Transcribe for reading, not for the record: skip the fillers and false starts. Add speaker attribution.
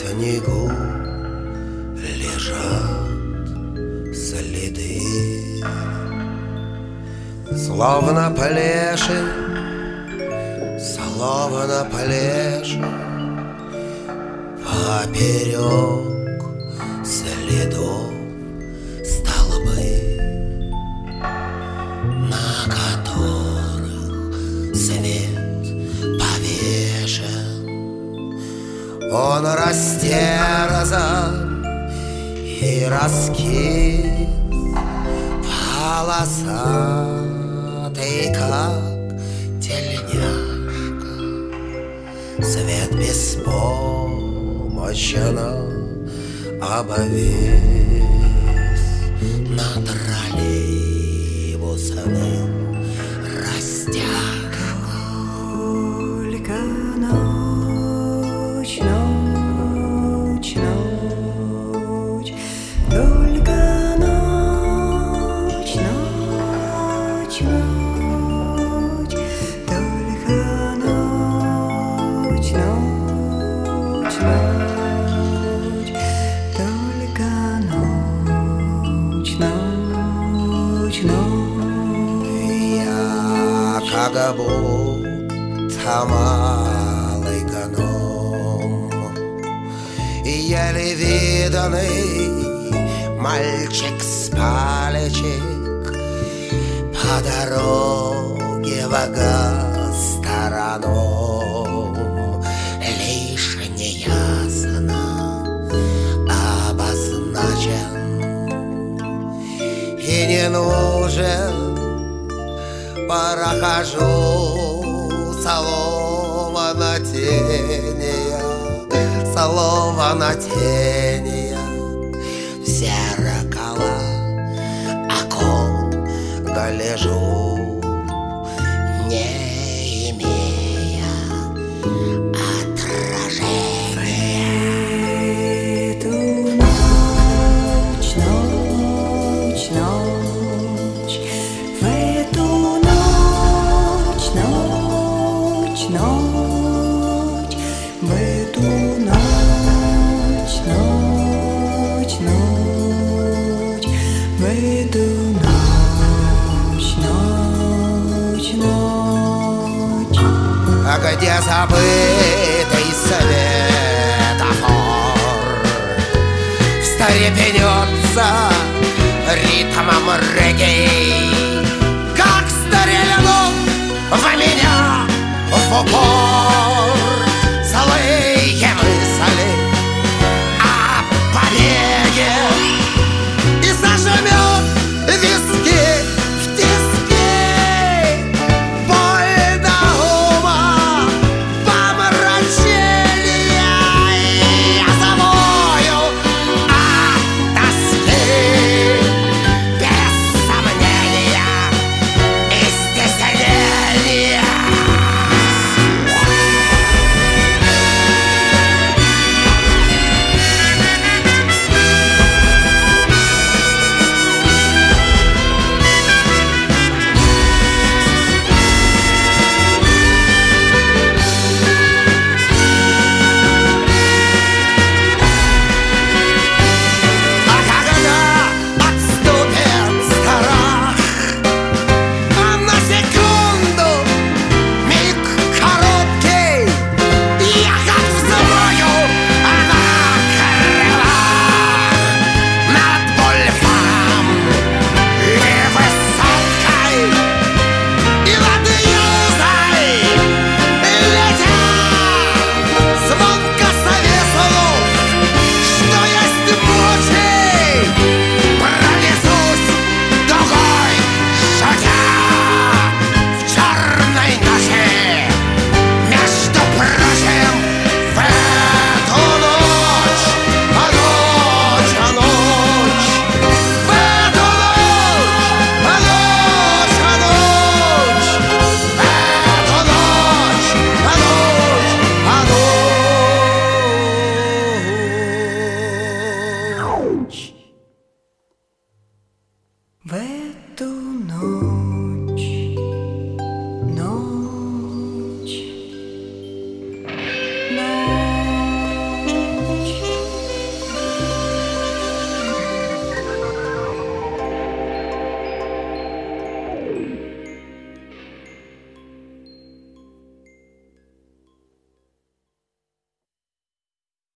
Speaker 1: снегу лежат следы, словно плешин, словно плешин, поперек следов столбы, на которых свет повешен. Он растерзан и раскис, полосатый, как тельняшка. Свет беспомощно обвис над троллейбусным растяжкой.
Speaker 2: Только ночь, ночь, ночь, только ночь, ночь, ночь, только ночь, ночь, ночь, только ночь, ночь, ночь.
Speaker 1: Я как будто малый гном, еле виданный мальчик с палечек, по дороге в гастроном, лишь неясно обозначен и не нужен. Прохожу словно тения, словно тения в зеркало окон гляжу, не имея отражения.
Speaker 2: Эту ночь, ночь, ночь, в эту ночь, ночь, ночь, в эту ночь, ночь, ночь, в эту ночь, ночь, ночь.
Speaker 1: А где забытый светофор встрепенется ритмом регги, как стрельнул в меня в упор злые мысли о побеге и зажмет виски в тиски. Боль до ума, помрачения, я завою от тоски. Без сомнения и стеснения. А когда отступит страх, а на секунду миг короткий, я как взмою на крылах над бульваром и высоткой, и над юзой летя звонко свистнув, что есть мочи, пронесусь дугой, шутя в черной ночи. Между прочим, в эту ночь, а ночь, а ночь, в эту ночь, а ночь, а ночь, в эту ночь, а ночь, а ночь.
Speaker 2: В